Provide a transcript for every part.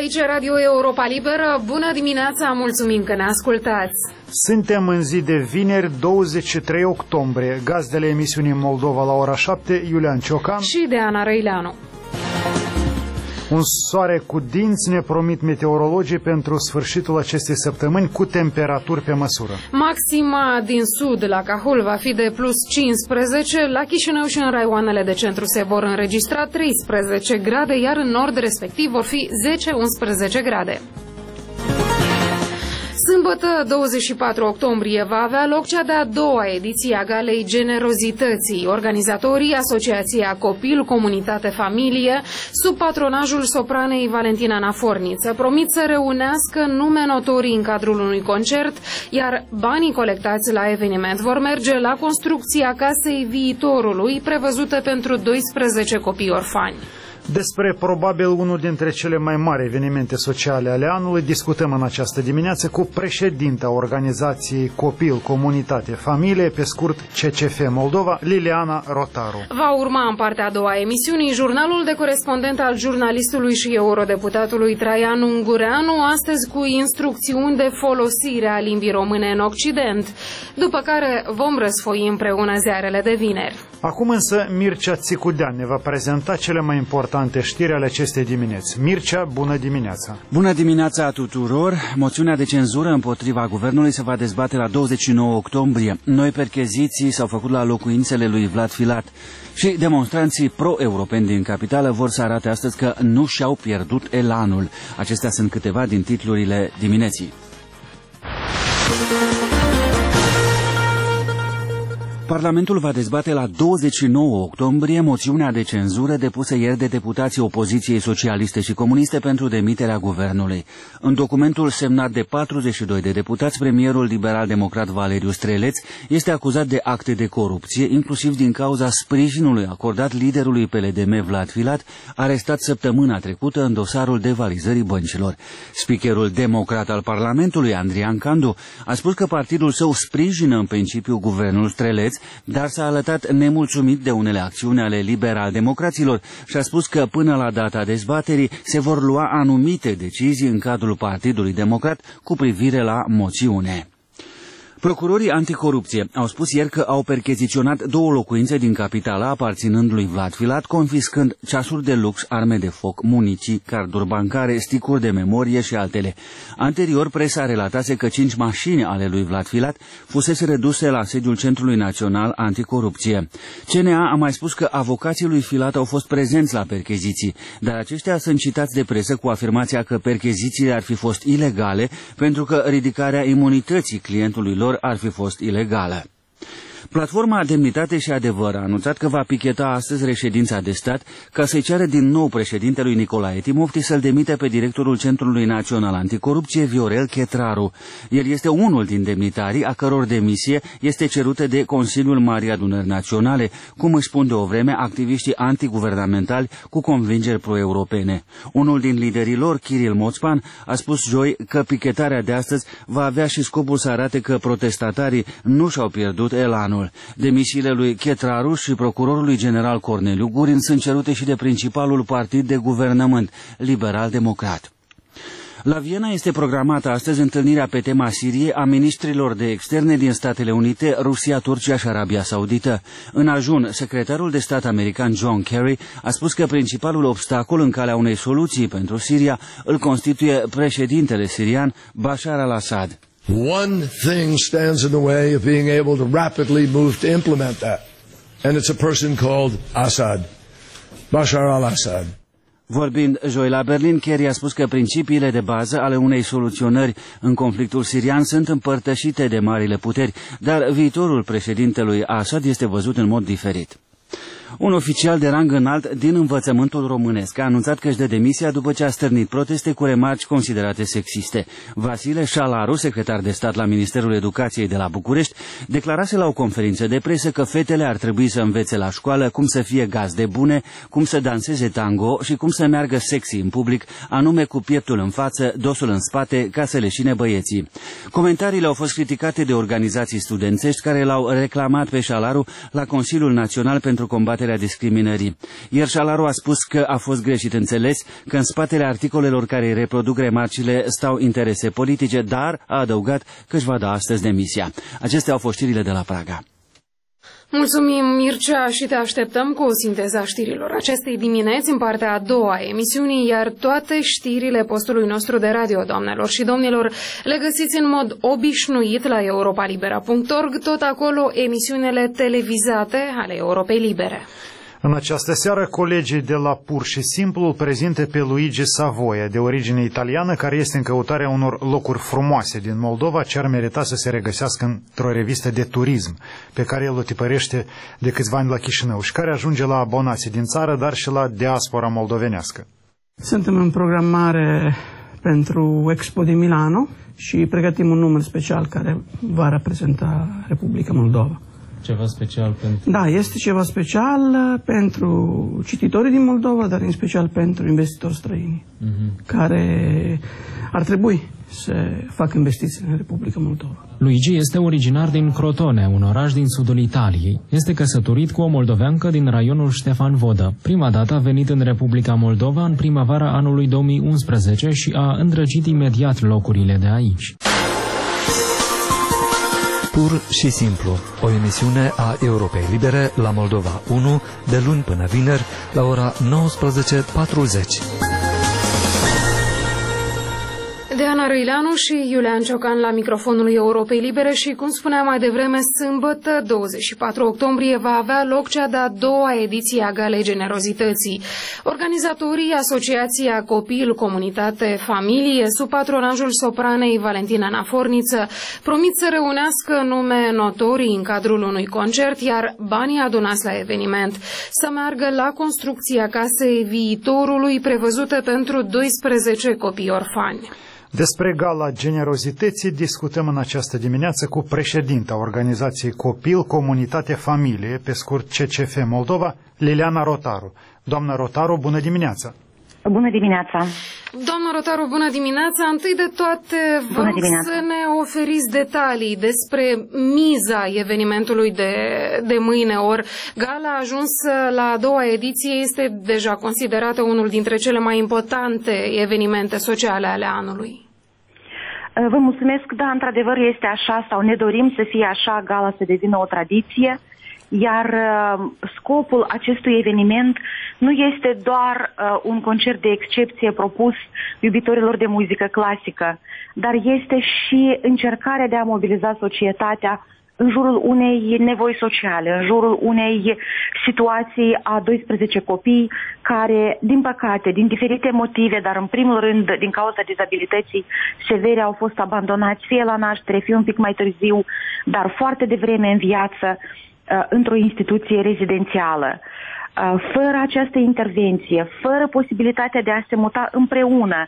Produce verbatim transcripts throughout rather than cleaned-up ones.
aici Radio Europa Liberă. Bună dimineața, mulțumim că ne ascultați. Suntem în zi de vineri, douăzeci și trei octombrie. Gazdele emisiunii Moldova la ora șapte, Iulian Ciocan și de Ana Răileanu. Un soare cu dinți ne promit meteorologii pentru sfârșitul acestei săptămâni, cu temperaturi pe măsură. Maxima din sud la Cahul va fi de plus cincisprezece, la Chișinău și în raioanele de centru se vor înregistra treisprezece grade, iar în nord respectiv vor fi zece unsprezece grade. Sâmbătă, douăzeci și patru octombrie, va avea loc cea de-a doua ediție a Galei Generozității. Organizatorii, Asociația Copil, Comunitate, Familie, sub patronajul sopranei Valentina Naforniță, promit să reunească nume notorii în cadrul unui concert, iar banii colectați la eveniment vor merge la construcția Casei Viitorului, prevăzută pentru doisprezece copii orfani. Despre probabil unul dintre cele mai mari evenimente sociale ale anului discutăm în această dimineață cu președinta organizației Copil, Comunitate, Familie, pe scurt C C F Moldova, Liliana Rotaru. Va urma în partea a doua a emisiunii jurnalul de corespondent al jurnalistului și eurodeputatului Traian Ungureanu, astăzi cu instrucțiuni de folosire a limbii române în Occident, după care vom răsfoi împreună ziarele de vineri. Acum însă Mircea Țicudean ne va prezenta cele mai importante știri ale acestei dimineți. Mircea, bună dimineața! Bună dimineața tuturor! Moțiunea de cenzură împotriva guvernului se va dezbate la douăzeci și nouă octombrie. Noi percheziții s-au făcut la locuințele lui Vlad Filat și demonstranții pro-europeni din capitală vor să arate astăzi că nu și-au pierdut elanul. Acestea sunt câteva din titlurile dimineții. Parlamentul va dezbate la douăzeci și nouă octombrie moțiunea de cenzură depusă ieri de deputații opoziției socialiste și comuniste pentru demiterea guvernului. În documentul semnat de patruzeci și doi de deputați, premierul liberal-democrat Valeriu Streleț este acuzat de acte de corupție, inclusiv din cauza sprijinului acordat liderului P L D M Vlad Filat, arestat săptămâna trecută în dosarul devalizării băncilor. Speakerul democrat al Parlamentului, Andrian Candu, a spus că partidul său sprijină în principiu guvernul Streleț, dar s-a arătat nemulțumit de unele acțiuni ale liberal-democraților și a spus că până la data dezbaterii se vor lua anumite decizii în cadrul Partidului Democrat cu privire la moțiune. Procurorii anticorupție au spus ieri că au percheziționat două locuințe din capitala aparținând lui Vlad Filat, confiscând ceasuri de lux, arme de foc, muniții, carduri bancare, sticuri de memorie și altele. Anterior, presa relatase că cinci mașini ale lui Vlad Filat fusese reduse la sediul Centrului Național Anticorupție. C N A a mai spus că avocații lui Filat au fost prezenți la percheziții, dar aceștia sunt citați de presă cu afirmația că perchezițiile ar fi fost ilegale pentru că ridicarea imunității clientului lor ar fi fost ilegală. Platforma Demnitate și Adevăr a anunțat că va picheta astăzi reședința de stat ca să-i ceară din nou președintelui Nicolae Timofti să-l demite pe directorul Centrului Național Anticorupție, Viorel Chetraru. El este unul din demnitarii a căror demisie este cerută de Consiliul Marii Adunări Naționale, cum își spun de o vreme activiștii antiguvernamentali cu convingeri pro-europene. Unul din liderii lor, Kiril Moțpan, a spus joi că pichetarea de astăzi va avea și scopul să arate că protestatarii nu și-au pierdut elanul. Demisiile lui Chetraru și procurorului general Corneliu Gurin sunt cerute și de principalul partid de guvernământ, liberal-democrat. La Viena este programată astăzi întâlnirea pe tema Siriei a ministrilor de externe din Statele Unite, Rusia, Turcia și Arabia Saudită. În ajun, secretarul de stat american John Kerry a spus că principalul obstacol în calea unei soluții pentru Siria îl constituie președintele sirian Bashar al-Assad. One thing stands in the way of being able to rapidly move to implement that, and it's a person called Assad, Bashar al-Assad. Vorbind joi la Berlin, Kerry a spus că principiile de bază ale unei soluționări în conflictul sirian sunt împărtășite de marile puteri, dar viitorul președintelui Assad este văzut în mod diferit. Un oficial de rang înalt din învățământul românesc a anunțat că își dă demisia după ce a stârnit proteste cu remarci considerate sexiste. Vasile Șalaru, secretar de stat la Ministerul Educației de la București, declarase la o conferință de presă că fetele ar trebui să învețe la școală cum să fie gazde bune, cum să danseze tango și cum să meargă sexy în public, anume cu pieptul în față, dosul în spate, ca să leșine băieții. Comentariile au fost criticate de organizații studențești care l-au reclamat pe Șalaru la Consiliul Național pentru Combaterea combaterea discriminării. Iar Șalaru a spus că a fost greșit înțeles, că în spatele articolelor care îi reproduc remarcile stau interese politice, dar a adăugat că își va da astăzi demisia. Acestea au fost știrile de la Praga. Mulțumim, Mircea, și te așteptăm cu o sinteză a știrilor acestei dimineți în partea a doua a emisiunii, iar toate știrile postului nostru de radio, doamnelor și domnilor, le găsiți în mod obișnuit la europa libera punct org, tot acolo emisiunile televizate ale Europei Libere. În această seară, colegii de la Pur și Simplu îl prezintă pe Luigi Savoia, de origine italiană, care este în căutarea unor locuri frumoase din Moldova, ce ar merita să se regăsească într-o revistă de turism, pe care el o tipărește de câțiva ani la Chișinău și care ajunge la abonații din țară, dar și la diaspora moldovenească. Suntem în programare pentru Expo de Milano și pregătim un număr special care va reprezenta Republica Moldova. Ceva special pentru... Da, este ceva special pentru cititorii din Moldova, dar în special pentru investitori străini, uh-huh. care ar trebui să facă investiții în Republica Moldova. Luigi este originar din Crotone, un oraș din sudul Italiei. Este căsătorit cu o moldoveancă din raionul Ștefan Vodă. Prima dată a venit în Republica Moldova în primăvara anului două mii unsprezece și a îndrăgit imediat locurile de aici. Pur și simplu, o emisiune a Europei Libere la Moldova unu, de luni până vineri, la ora nouăsprezece patruzeci. Deana Răileanu și Iulian Ciocan la microfonul Europei Libere și, cum spuneam mai devreme, sâmbătă, douăzeci și patru octombrie, va avea loc cea de-a doua ediție a Galei Generozității. Organizatorii, Asociația Copil, Comunitate, Familie, sub patronajul sopranei Valentina Naforniță, promit să reunească nume notorii în cadrul unui concert, iar banii adunați la eveniment să meargă la construcția Casei Viitorului, prevăzută pentru doisprezece copii orfani. Despre Gala Generozității discutăm în această dimineață cu președinta organizației Copil, Comunitate, Familie, pe scurt C C F Moldova, Liliana Rotaru. Doamna Rotaru, bună dimineața! Bună dimineața! Doamna Rotaru, bună dimineața! Întâi de toate, vă rog să ne oferiți detalii despre miza evenimentului de, de mâine. Ori Gala a ajuns la a doua ediție, este deja considerată unul dintre cele mai importante evenimente sociale ale anului. Vă mulțumesc, da, într-adevăr este așa, sau ne dorim să fie așa, Gala să devină o tradiție. Iar uh, scopul acestui eveniment nu este doar uh, un concert de excepție propus iubitorilor de muzică clasică, dar este și încercarea de a mobiliza societatea în jurul unei nevoi sociale, în jurul unei situații a doisprezece copii care, din păcate, din diferite motive, dar în primul rând din cauza dizabilității severe, au fost abandonați fie la naștere, fie un pic mai târziu, dar foarte devreme în viață, într-o instituție rezidențială. Fără această intervenție, fără posibilitatea de a se muta împreună,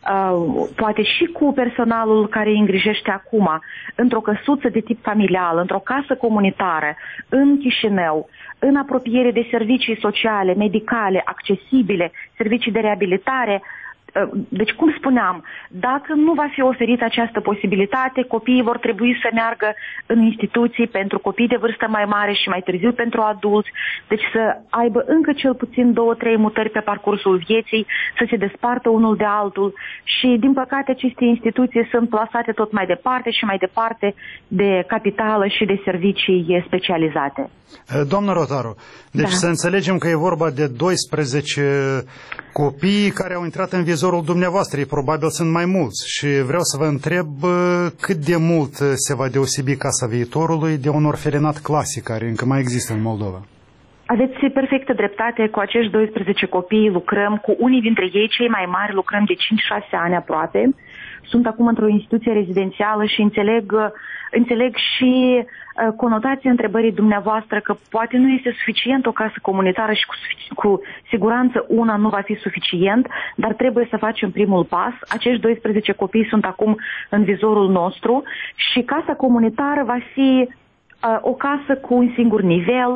poate și cu personalul care îi îngrijește acum, într-o căsuță de tip familial, într-o casă comunitară, în Chișinău, în apropiere de servicii sociale, medicale, accesibile, servicii de reabilitare. Deci, cum spuneam, dacă nu va fi oferită această posibilitate, copiii vor trebui să meargă în instituții pentru copii de vârstă mai mare și mai târziu pentru adulți, deci să aibă încă cel puțin două, trei mutări pe parcursul vieții, să se despartă unul de altul și, din păcate, aceste instituții sunt plasate tot mai departe și mai departe de capitală și de servicii specializate. Doamnă Rotaru, deci da. Să înțelegem că e vorba de doisprezece copii care au intrat în vizorul dumneavoastră, ei probabil sunt mai mulți și vreau să vă întreb cât de mult se va deosebi Casa Viitorului de un orfelinat clasic care încă mai există în Moldova. Aveți perfectă dreptate, cu acești doisprezece copii lucrăm, cu unii dintre ei, cei mai mari, lucrăm de cinci șase ani aproape. Sunt acum într-o instituție rezidențială și înțeleg, înțeleg și uh, conotația întrebării dumneavoastră că poate nu este suficient o casă comunitară și cu, cu siguranță una nu va fi suficient, dar trebuie să facem primul pas. Acești doisprezece copii sunt acum în vizorul nostru și casa comunitară va fi uh, o casă cu un singur nivel,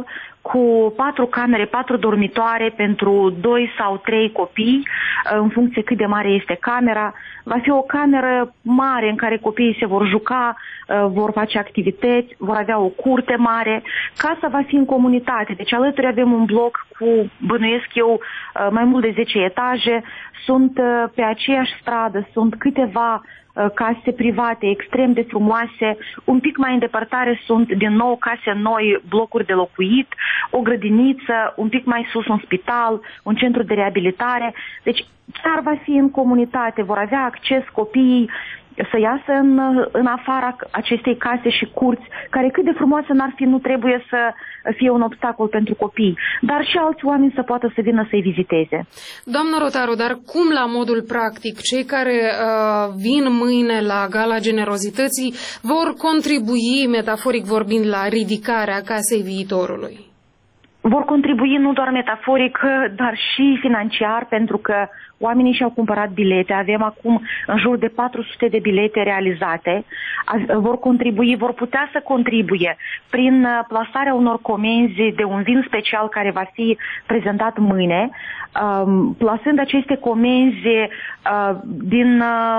cu patru camere, patru dormitoare pentru doi sau trei copii, în funcție cât de mare este camera. Va fi o cameră mare în care copiii se vor juca, vor face activități, vor avea o curte mare. Casa va fi în comunitate, deci alături avem un bloc cu, bănuiesc eu, mai mult de zece etaje. Sunt pe aceeași stradă, sunt câteva case private extrem de frumoase, un pic mai în depărtare sunt din nou case noi, blocuri de locuit, o grădiniță, un pic mai sus un spital, un centru de reabilitare, deci chiar va fi în comunitate, vor avea acces copiii să iasă în, în afara acestei case și curți, care cât de frumoase n-ar fi, nu trebuie să fie un obstacol pentru copii, dar și alți oameni să poată să vină să-i viziteze. Doamnă Rotaru, dar cum la modul practic cei care uh, vin mâine la Gala Generozității vor contribui, metaforic vorbind, la ridicarea Casei Viitorului? Vor contribui nu doar metaforic, dar și financiar, pentru că oamenii și-au cumpărat bilete. Avem acum în jur de patru sute de bilete realizate. Vor contribui, vor putea să contribuie prin plasarea unor comenzi de un vin special care va fi prezentat mâine, plasând aceste comenzi din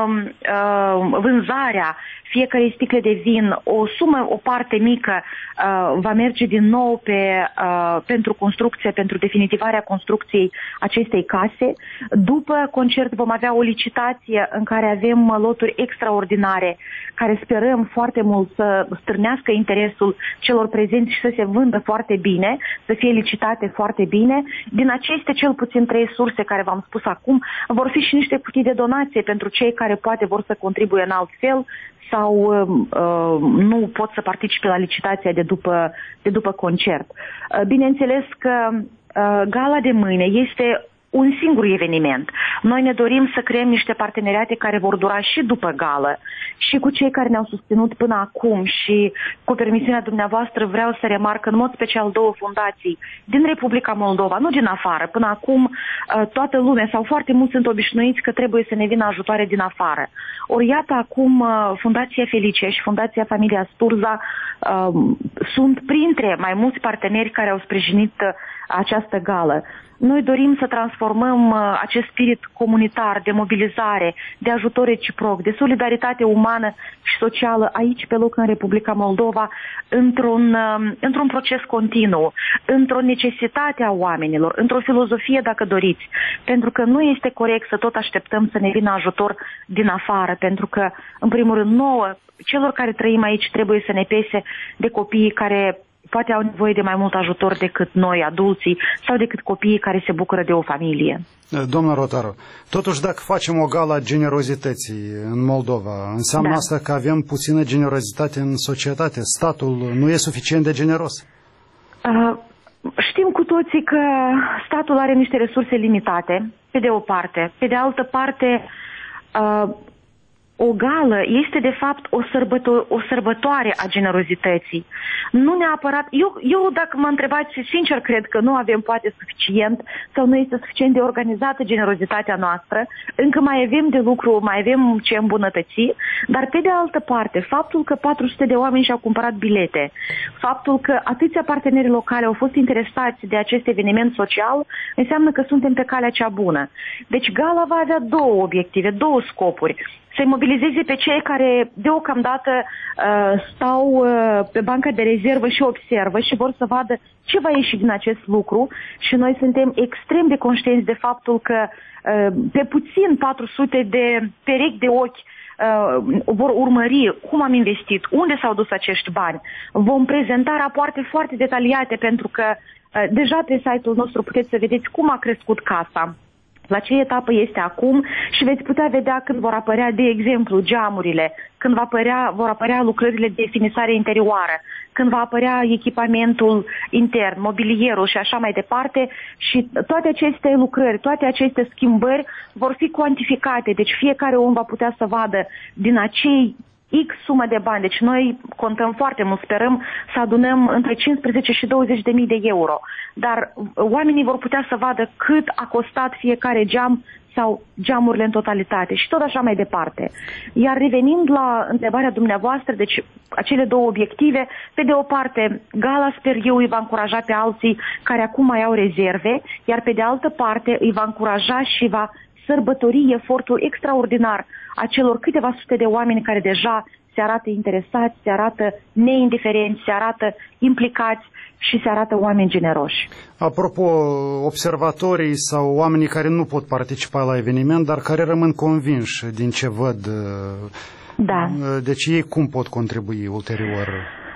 vânzarea fiecarei sticle de vin, o sumă, o parte mică uh, va merge din nou pe, uh, pentru construcție, pentru definitivarea construcției acestei case. După concert vom avea o licitație în care avem loturi extraordinare, care sperăm foarte mult să stârnească interesul celor prezenți și să se vândă foarte bine, să fie licitate foarte bine. Din aceste cel puțin trei surse care v-am spus acum, vor fi și niște cutii de donație pentru cei care poate vor să contribuie în alt fel sau uh, nu pot să participe la licitația de după, de după concert. Uh, bineînțeles că uh, gala de mâine este un singur eveniment. Noi ne dorim să creăm niște parteneriate care vor dura și după gală, și cu cei care ne-au susținut până acum, și cu permisiunea dumneavoastră vreau să remarc în mod special două fundații din Republica Moldova, nu din afară. Până acum toată lumea sau foarte mulți sunt obișnuiți că trebuie să ne vină ajutoare din afară. Ori iată acum Fundația Felicia și Fundația Familia Sturza um, sunt printre mai mulți parteneri care au sprijinit această gală. Noi dorim să transformăm uh, acest spirit comunitar, de mobilizare, de ajutor reciproc, de solidaritate umană și socială aici pe loc în Republica Moldova într-un, uh, într-un proces continuu, într-o necesitate a oamenilor, într-o filozofie, dacă doriți. Pentru că nu este corect să tot așteptăm să ne vină ajutor din afară, pentru că, în primul rând, nouă, celor care trăim aici, trebuie să ne pese de copiii care poate au nevoie de mai mult ajutor decât noi, adulții, sau decât copiii care se bucură de o familie. Doamna Rotaru, totuși dacă facem o gală a generozității în Moldova, înseamnă da. asta că avem puțină generozitate în societate? Statul nu e suficient de generos? Uh, știm cu toții că statul are niște resurse limitate, pe de o parte. Pe de altă parte, uh, o gală este de fapt o, sărbăto- o sărbătoare a generozității. Nu neapărat, eu, eu dacă mă întrebați, sincer cred că nu avem poate suficient sau nu este suficient de organizată generozitatea noastră, încă mai avem de lucru, mai avem ce îmbunătăți, dar pe de altă parte, faptul că patru sute de oameni și-au cumpărat bilete, faptul că atâția parteneri locali au fost interesați de acest eveniment social, înseamnă că suntem pe calea cea bună. Deci gala va avea două obiective, două scopuri. Să-i mobilizeze pe cei care deocamdată uh, stau uh, pe banca de rezervă și observă și vor să vadă ce va ieși din acest lucru, și noi suntem extrem de conștienți de faptul că uh, pe puțin patru sute de perechi de ochi uh, vor urmări cum am investit, unde s-au dus acești bani. Vom prezenta rapoarte foarte detaliate, pentru că uh, deja pe site-ul nostru puteți să vedeți cum a crescut casa, la ce etapă este acum, și veți putea vedea când vor apărea, de exemplu, geamurile, când va apărea, vor apărea lucrările de finisare interioară, când va apărea echipamentul intern, mobilierul și așa mai departe, și toate aceste lucrări, toate aceste schimbări vor fi cuantificate, deci fiecare om va putea să vadă din acei X sumă de bani. Deci noi contăm foarte mult, sperăm să adunăm între cincisprezece și douăzeci de mii de euro. Dar oamenii vor putea să vadă cât a costat fiecare geam sau geamurile în totalitate și tot așa mai departe. Iar revenind la întrebarea dumneavoastră, deci acele două obiective, pe de o parte, gala, sper eu, îi va încuraja pe alții care acum mai au rezerve, iar pe de altă parte îi va încuraja și va sărbători efortul extraordinar a celor câteva sute de oameni care deja se arată interesați, se arată neindiferenți, se arată implicați și se arată oameni generoși. Apropo, observatorii sau oamenii care nu pot participa la eveniment, dar care rămân convinși din ce văd, da. Deci ei cum pot contribui ulterior?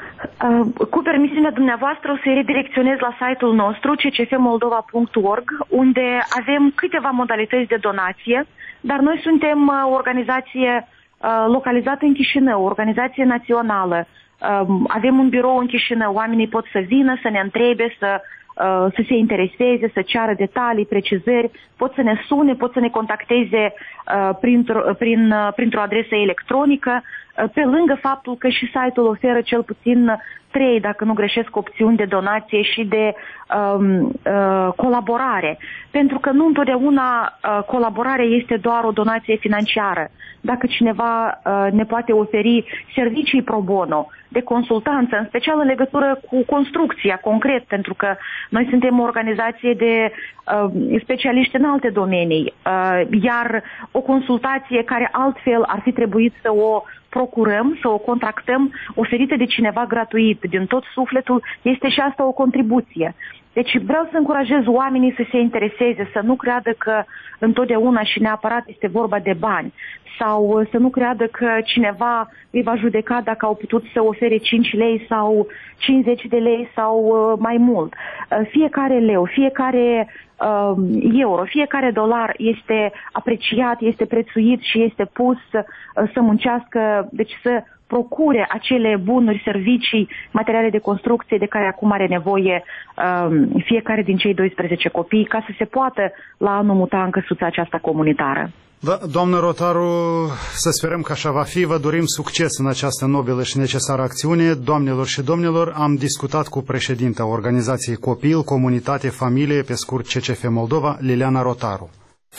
Cu permisiunea dumneavoastră o să-i redirecționez la site-ul nostru c c f moldova punct org, unde avem câteva modalități de donație, dar noi suntem o organizație localizată în Chișinău, o organizație națională. Avem un birou în Chișinău, oamenii pot să vină, să ne întrebe, să, să se intereseze, să ceară detalii, precizări, pot să ne sune, pot să ne contacteze printr-o, prin, printr-o adresă electronică, pe lângă faptul că și site-ul oferă cel puțin trei, dacă nu greșesc, opțiuni de donație și de um, uh, colaborare. Pentru că nu întotdeauna uh, colaborarea este doar o donație financiară. Dacă cineva uh, ne poate oferi servicii pro bono, de consultanță, în special în legătură cu construcția, concret, pentru că noi suntem o organizație de uh, specialiști în alte domenii, uh, iar o consultație care altfel ar fi trebuit să o procurăm, să o contractăm, oferită de cineva gratuit, din tot sufletul, este și asta o contribuție. Deci vreau să încurajez oamenii să se intereseze, să nu creadă că întotdeauna și neapărat este vorba de bani, sau să nu creadă că cineva îi va judeca dacă au putut să ofere cinci lei sau cincizeci de lei sau mai mult. Fiecare leu, fiecare euro, fiecare dolar este apreciat, este prețuit și este pus să muncească, deci să procure acele bunuri, servicii, materiale de construcție de care acum are nevoie um, fiecare din cei doisprezece copii, ca să se poată la anul muta în căsuța aceasta comunitară. Da, doamnă Rotaru, să sperăm că așa va fi. Vă dorim succes în această nobilă și necesară acțiune. Doamnelor și domnilor, am discutat cu președinta organizației Copil, Comunitate, Familie, pe scurt C C F Moldova, Liliana Rotaru.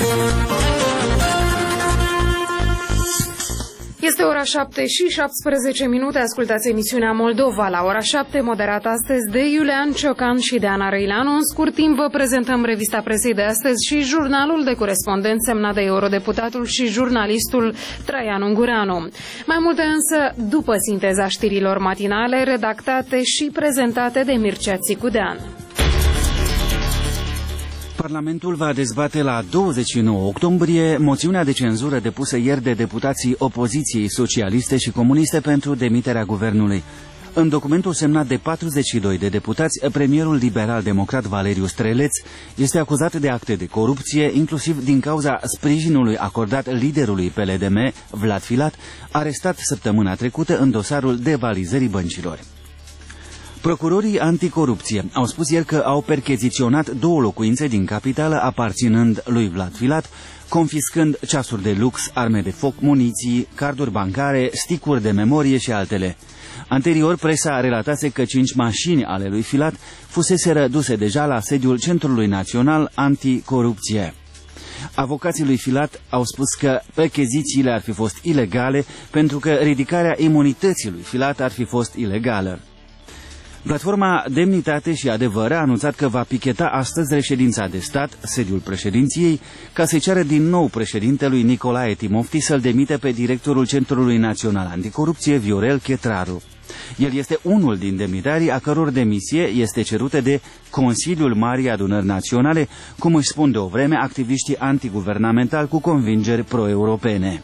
Este ora șapte și șaptesprezece minute, ascultați emisiunea Moldova la ora șapte, moderată astăzi de Iulian Ciocan și de Ana Răileanu. În scurt timp vă prezentăm revista presei de astăzi și jurnalul de corespondent semnat de eurodeputatul și jurnalistul Traian Ungureanu. Mai multe însă după sinteza știrilor matinale, redactate și prezentate de Mircea Țicudean. Parlamentul va dezbate la douăzeci și nouă octombrie moțiunea de cenzură depusă ieri de deputații opoziției socialiste și comuniste pentru demiterea guvernului. În documentul semnat de patruzeci și doi de deputați, premierul liberal-democrat Valeriu Streleț este acuzat de acte de corupție, inclusiv din cauza sprijinului acordat liderului P L D M, Vlad Filat, arestat săptămâna trecută în dosarul devalizării băncilor. Procurorii anticorupție au spus ieri că au percheziționat două locuințe din capitală aparținând lui Vlad Filat, confiscând ceasuri de lux, arme de foc, muniții, carduri bancare, sticuri de memorie și altele. Anterior, presa relatase că cinci mașini ale lui Filat fuseseră duse deja la sediul Centrului Național Anticorupție. Avocații lui Filat au spus că perchezițiile ar fi fost ilegale pentru că ridicarea imunității lui Filat ar fi fost ilegală. Platforma Demnitate și Adevăr a anunțat că va picheta astăzi reședința de stat, sediul președinției, ca să-i ceară din nou președintelui Nicolae Timofti să-l demite pe directorul Centrului Național Anticorupție, Viorel Chetraru. El este unul din demnitarii a căror demisie este cerută de Consiliul Marii Adunări Naționale, cum își spun de o vreme activiștii antiguvernamentali cu convingeri pro-europene.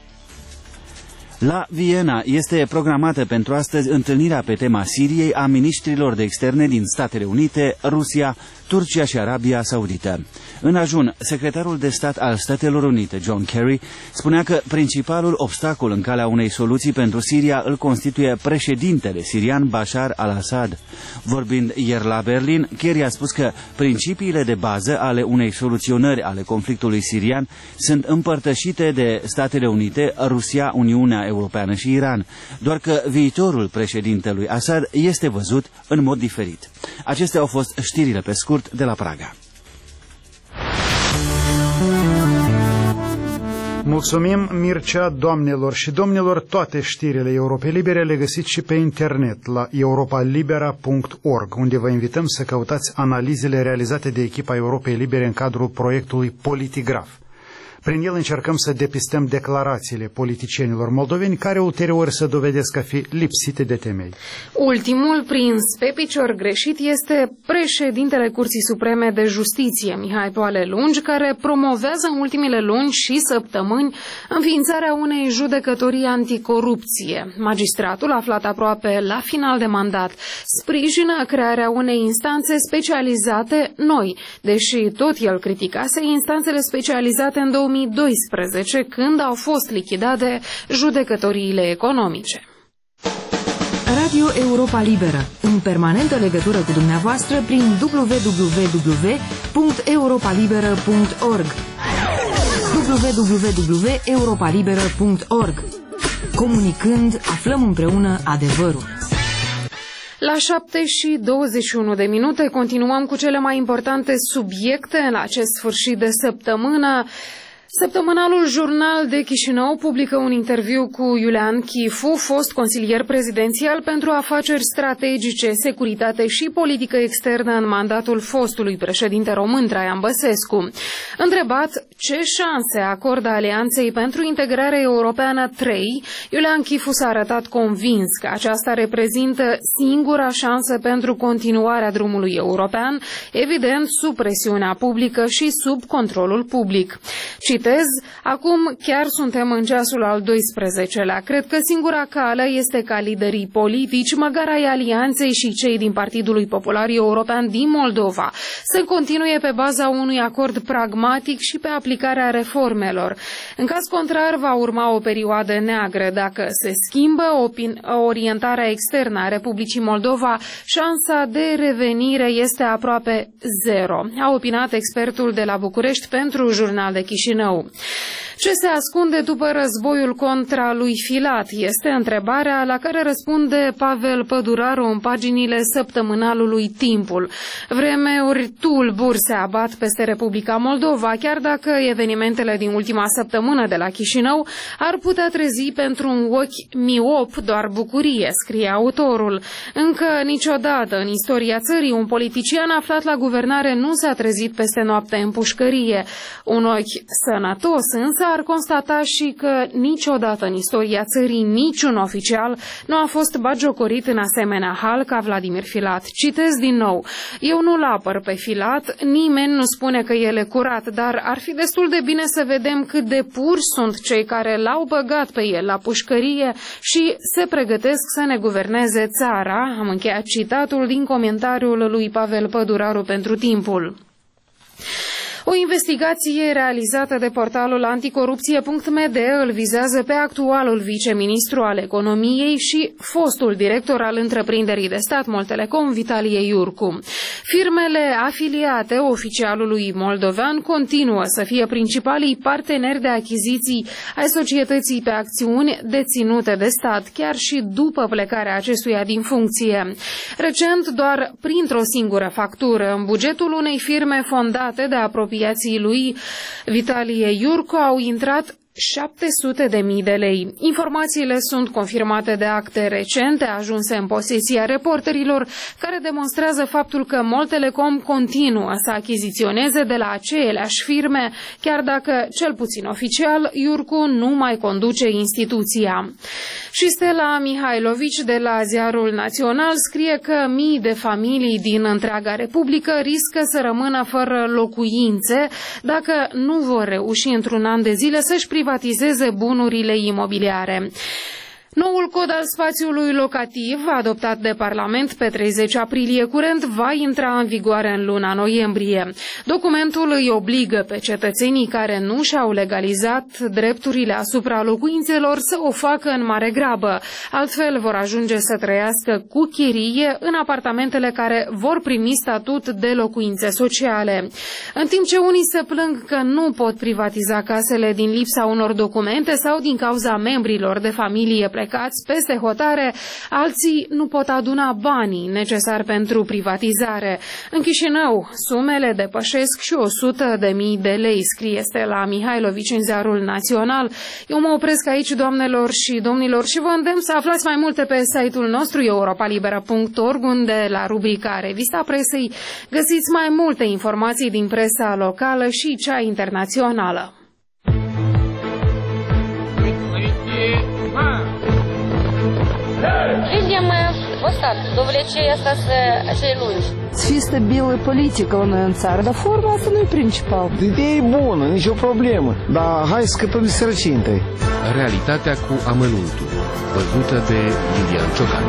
La Viena este programată pentru astăzi întâlnirea pe tema Siriei a miniștrilor de externe din Statele Unite, Rusia, Turcia și Arabia Saudită. În ajun, secretarul de stat al Statelor Unite, John Kerry, spunea că principalul obstacol în calea unei soluții pentru Siria îl constituie președintele sirian Bashar al-Assad. Vorbind ieri la Berlin, Kerry a spus că principiile de bază ale unei soluționări ale conflictului sirian sunt împărtășite de Statele Unite, Rusia, Uniunea Europeană și Iran, doar că viitorul președintelui Assad este văzut în mod diferit. Acestea au fost știrile pe scurt de la Praga. Mulțumim, Mircea. Doamnelor și domnilor, toate știrile Europei Libere le găsiți și pe internet la europa libera punct org, unde vă invităm să căutați analizele realizate de echipa Europei Libere în cadrul proiectului Politigraf. Prin el încercăm să depistăm declarațiile politicienilor moldoveni care ulterior se dovedesc a fi lipsite de temei. Ultimul prins pe picior greșit este președintele Curții Supreme de Justiție, Mihai Poale-Lungi, care promovează în ultimele luni și săptămâni înființarea unei judecătorii anticorupție. Magistratul, aflat aproape la final de mandat, sprijină crearea unei instanțe specializate noi, deși tot el criticase instanțele specializate în două mii doisprezece, când au fost lichidate judecătoriile economice. Radio Europa Liberă, în permanentă legătură cu dumneavoastră prin w w w punct europa liberă punct org w w w punct europa liberă punct org. Comunicând, aflăm împreună adevărul. La șapte și douăzeci și unu de minute continuăm cu cele mai importante subiecte în acest sfârșit de săptămână. Săptămânalul Jurnal de Chișinău publică un interviu cu Iulian Chifu, fost consilier prezidențial pentru afaceri strategice, securitate și politică externă în mandatul fostului președinte român Traian Băsescu. Întrebat ce șanse acordă Alianței pentru integrare europeană trei, Iulian Chifu s-a arătat convins că aceasta reprezintă singura șansă pentru continuarea drumului european, evident sub presiunea publică și sub controlul public. Citez, acum chiar suntem în ceasul al doisprezecelea. Cred că singura cale este ca liderii politici, măcar ai Alianței și cei din Partidul Popular European din Moldova, să continue pe baza unui acord pragmatic și pe aplicarea reformelor. În caz contrar, va urma o perioadă neagră. Dacă se schimbă orientarea externă a Republicii Moldova, șansa de revenire este aproape zero, a opinat expertul de la București pentru Jurnal de Chișinău. Ce se ascunde după războiul contra lui Filat? Este întrebarea la care răspunde Pavel Păduraru în paginile săptămânalului Timpul. Vremuri tulburi se abat peste Republica Moldova, chiar dacă evenimentele din ultima săptămână de la Chișinău ar putea trezi pentru un ochi miop doar bucurie, scrie autorul. Încă niciodată în istoria țării un politician aflat la guvernare nu s-a trezit peste noapte în pușcărie. Un ochi sănătos însă ar constata și că niciodată în istoria țării niciun oficial nu a fost bagiocorit în asemenea hal ca Vladimir Filat. Citez din nou, eu nu-l apăr pe Filat, nimeni nu spune că el e curat, dar ar fi destul de bine să vedem cât de puri sunt cei care l-au băgat pe el la pușcărie și se pregătesc să ne guverneze țara. Am încheiat citatul din comentariul lui Pavel Păduraru pentru Timpul. O investigație realizată de portalul anticorupție punct m d îl vizează pe actualul viceministru al economiei și fostul director al întreprinderii de stat Moltelecom, Vitalie Iurcu. Firmele afiliate oficialului moldovean continuă să fie principalii parteneri de achiziții ai societății pe acțiuni deținute de stat, chiar și după plecarea acestuia din funcție. Recent, doar printr-o singură factură în bugetul unei firme fondate de apropiații lui Vitalie Iurcu au intrat șapte sute de mii de lei. Informațiile sunt confirmate de acte recente ajunse în posesia reporterilor, care demonstrează faptul că Moltelecom continuă să achiziționeze de la aceleași firme, chiar dacă, cel puțin oficial, Iurcu nu mai conduce instituția. Și Stella Mihailovici de la Ziarul Național scrie că mii de familii din întreaga Republică riscă să rămână fără locuințe dacă nu vor reuși într-un an de zile să-și privatizeze bunurile imobiliare. Noul cod al spațiului locativ, adoptat de Parlament pe treizeci aprilie curent, va intra în vigoare în luna noiembrie. Documentul îi obligă pe cetățenii care nu și-au legalizat drepturile asupra locuințelor să o facă în mare grabă. Altfel vor ajunge să trăiască cu chirie în apartamentele care vor primi statut de locuințe sociale. În timp ce unii se plâng că nu pot privatiza casele din lipsa unor documente sau din cauza membrilor de familie plecați plecați peste hotare, alții nu pot aduna banii necesari pentru privatizare. În Chișinău, sumele depășesc și o sută de mii de lei, scrie Stella Mihailovici în Ziarul Național. Eu mă opresc aici, doamnelor și domnilor, și vă îndemn să aflați mai multe pe site-ul nostru europa libera punct org, unde la rubrica Revista Presei găsiți mai multe informații din presa locală și cea internațională. Видим вот так, довлечение остаться acei lungi. Fi stabilă politică la noi în țară, dar forma asta nu e principal. Ideea e bună, nicio problemă, dar hai să scăpăm de sărăcie întâi. Realitatea cu amănuntul, văzută de Iulian Ciocan.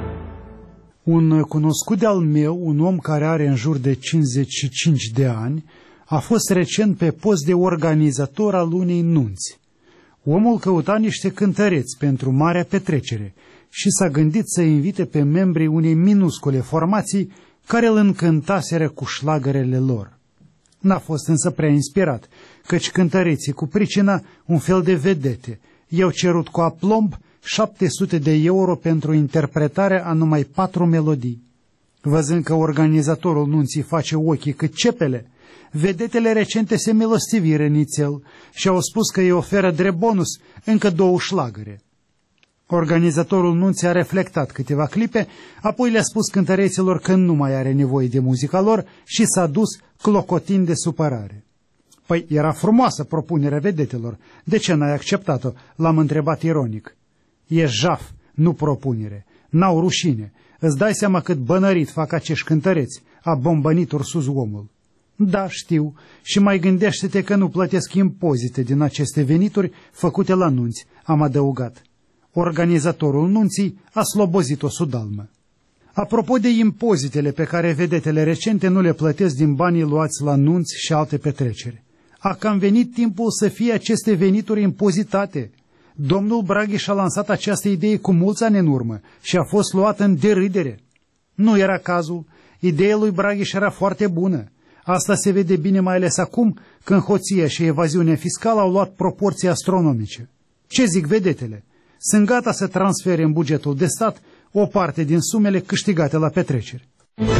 Un cunoscut de-al meu, un om care are în jur de cincizeci și cinci de ani, a fost recent pe post de organizator al unei nunți. Omul căuta niște cântăreți pentru marea petrecere și s-a gândit să invite pe membrii unei minuscule formații care îl încântaseră cu șlagărele lor. N-a fost însă prea inspirat, căci cântăreții cu pricina, un fel de vedete, i-au cerut cu aplomb șapte sute de euro pentru interpretarea a numai patru melodii. Văzând că organizatorul nunții face ochii cât cepele, vedetele recente se milostiviră nițel și au spus că îi oferă drept bonus încă două șlagăre. Organizatorul nunții a reflectat câteva clipe, apoi le-a spus cântăreților că nu mai are nevoie de muzica lor și s-a dus clocotind de supărare. Păi era frumoasă propunerea vedetelor, de ce n-ai acceptat-o? L-am întrebat ironic. E jaf, nu propunere, n-au rușine, îți dai seama cât bănărit fac acești cântăreți, a bombănit Ursus omul. Da, știu, și mai gândește-te că nu plătesc impozite din aceste venituri făcute la nunți, am adăugat. Organizatorul nunții a slobozit o sudalmă. Apropo de impozitele pe care vedetele recente nu le plătesc din banii luați la nunți și alte petreceri, a cam venit timpul să fie aceste venituri impozitate. Domnul Braghiș a lansat această idee cu mulți ani în urmă și a fost luată în derâdere. Nu era cazul, ideea lui Braghiș era foarte bună. Asta se vede bine mai ales acum, când hoția și evaziunea fiscală au luat proporții astronomice. Ce zic vedetele? Sunt gata să transfere în bugetul de stat o parte din sumele câștigate la petreceri.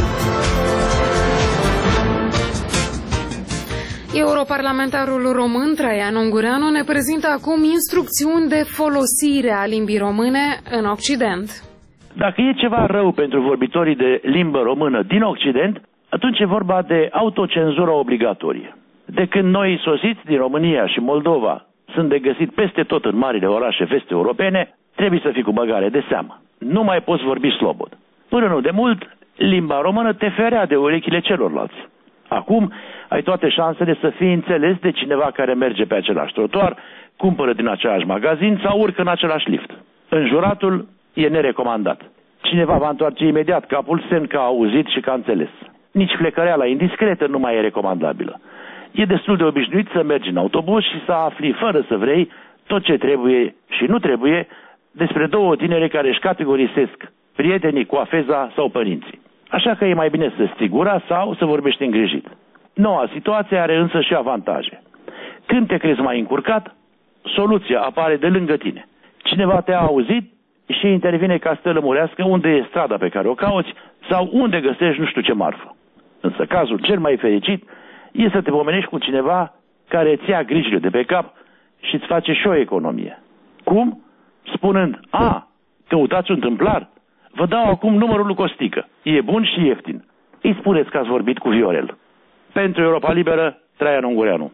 Europarlamentarul român Traian Ungureanu ne prezintă acum instrucțiuni de folosire a limbii române în Occident. Dacă e ceva rău pentru vorbitorii de limbă română din Occident, atunci e vorba de autocenzură obligatorie. De când noi sosiți din România și Moldova sunt de găsit peste tot în marile orașe vest-europene, trebuie să fii cu băgare de seamă. Nu mai poți vorbi slobod. Până nu de mult, limba română te ferea de urechile celorlalți. Acum ai toate șansele să fii înțeles de cineva care merge pe același trotuar, cumpără din același magazin sau urcă în același lift. Înjuratul e nerecomandat. Cineva va întoarce imediat capul, semn că a auzit și că a înțeles. Nici flecăreala indiscretă nu mai e recomandabilă. E destul de obișnuit să mergi în autobuz și să afli, fără să vrei, tot ce trebuie și nu trebuie despre două tinere care își categorisesc prietenii, coafeza sau părinții. Așa că e mai bine să stii gura sau să vorbești îngrijit. Noua situație are însă și avantaje. Când te crezi mai încurcat, soluția apare de lângă tine. Cineva te-a auzit și intervine ca să lămurească unde e strada pe care o cauți sau unde găsești nu știu ce marfă. Însă cazul cel mai fericit e să te pomenești cu cineva care îți ia grijile de pe cap și îți face și o economie. Cum? Spunând, a, căutați un tâmplar? Vă dau acum numărul lui Costică. E bun și ieftin. Îi spuneți că ați vorbit cu Viorel. Pentru Europa Liberă, Traian Ungureanu.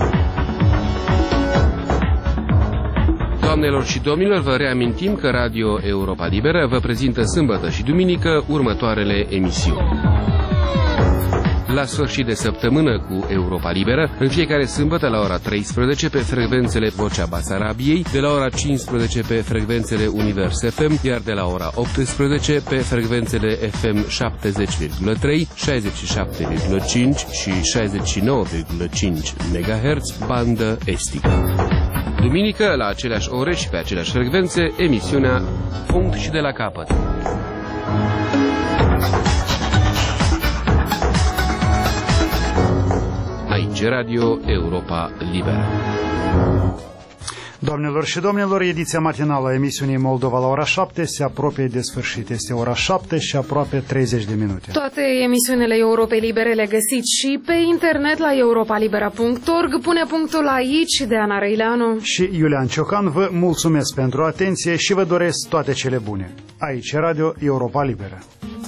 Doamnelor și domnilor, vă reamintim că Radio Europa Liberă vă prezintă sâmbătă și duminică următoarele emisiuni. La sfârșit de săptămână cu Europa Liberă, în fiecare sâmbătă la ora treisprezece pe frecvențele Vocea Basarabiei, de la ora cincisprezece pe frecvențele Univers F M, iar de la ora optsprezece pe frecvențele F M șaptezeci virgulă trei, șaizeci și șapte virgulă cinci și șaizeci și nouă virgulă cinci megahertz, bandă estică. Duminică, la aceleași ore și pe aceleași frecvențe, emisiunea Punct și de la capăt. Aici Radio Europa Liberă. Doamnelor și domnilor, ediția matinală a emisiunii Moldova la ora șapte se apropie de sfârșit. Este ora șapte și aproape treizeci de minute. Toate emisiunile Europei Libere le găsiți și pe internet la europalibera punct org. Pune punctul aici de Ana Răileanu și Iulian Ciocan. Vă mulțumesc pentru atenție și vă doresc toate cele bune. Aici Radio Europa Liberă.